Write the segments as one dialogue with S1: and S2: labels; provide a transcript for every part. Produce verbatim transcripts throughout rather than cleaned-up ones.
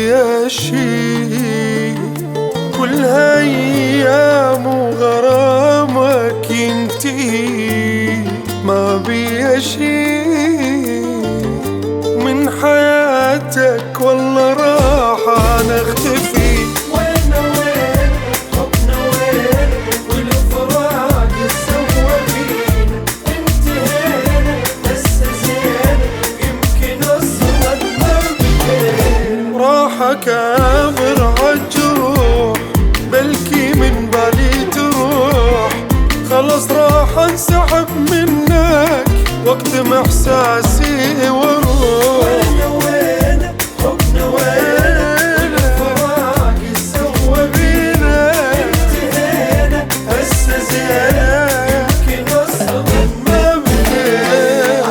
S1: بيا شي، كلها أيام وغرامك ينتهي، ما بيا شي من حياتك والله راح أنا اختفي.
S2: ويننا وين حبنا وين والفراق سوى بينا، انتهينا هسه زين يمكن اصلا ما
S1: راح اكابر عالجروح بلكي من بالي تروح، خلص راح انسحب منك واكتم احساسي واروح.
S2: ويننا وين حبنا وين والفراق سوى بينا، انتهينا هسه زين يمكن اصلا ما
S1: بديت.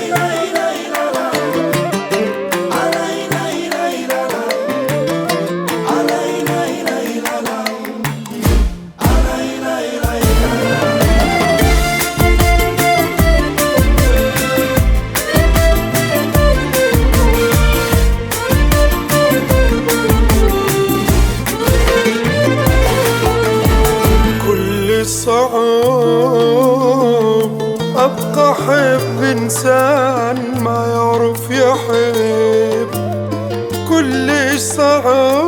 S1: صعب أبقى أحب إنسان ما يعرف يحب، كلش صعب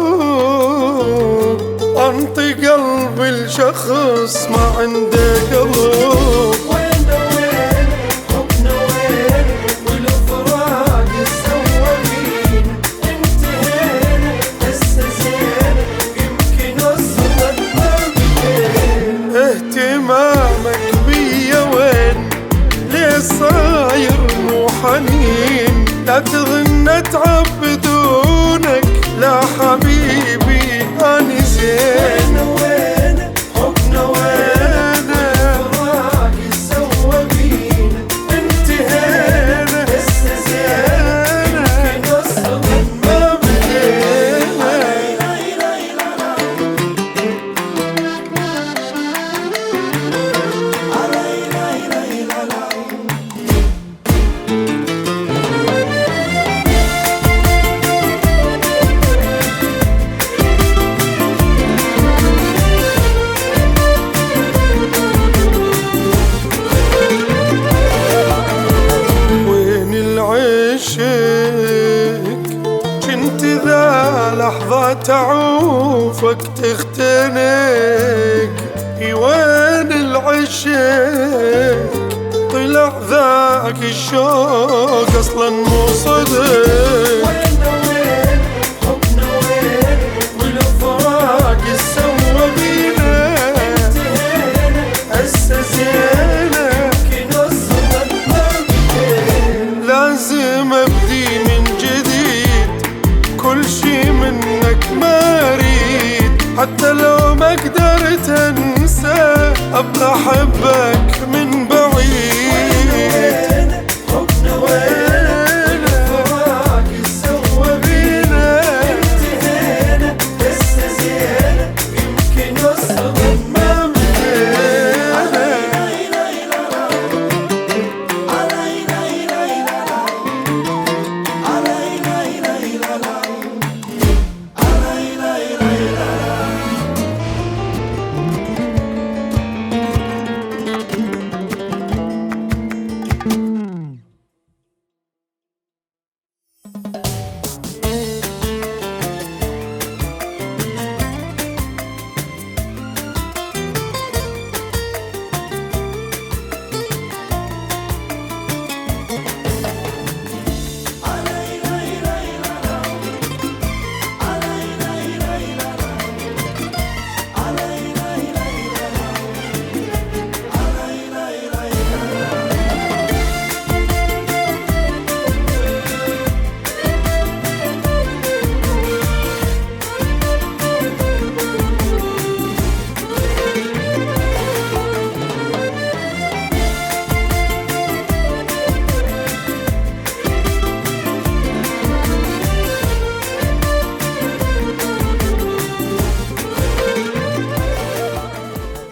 S1: أنطي قلبي لشخص ما عنده قلب.
S2: ويننا وين حبنا وين والفراق سوى بينا، انتهينا هسه زين يمكن اصلا ما بدينا.
S1: اهتمامك بيا وين؟ ليه صاير مو حنين؟ لا تظن اتعب بدونك، لا حبيبي اني زين.
S2: ويننا وين حبنا وين والفراق سوى بينا، انتهينا هسه زين يمكن اصلا ما بدينا. كنت ذا لحظة تعوفك تختنق، وين العشق طلع ذاك الشوق اصلا مو صدق. ويننا وين حبنا وين والفراق سوى بينا، انتهينا هسه زين يمكن اصلا ما بدينا.
S1: لازم ابدي من جديد، كل شي منك ما اريد، حتى لو ما قدرت انسى ابقى احبك من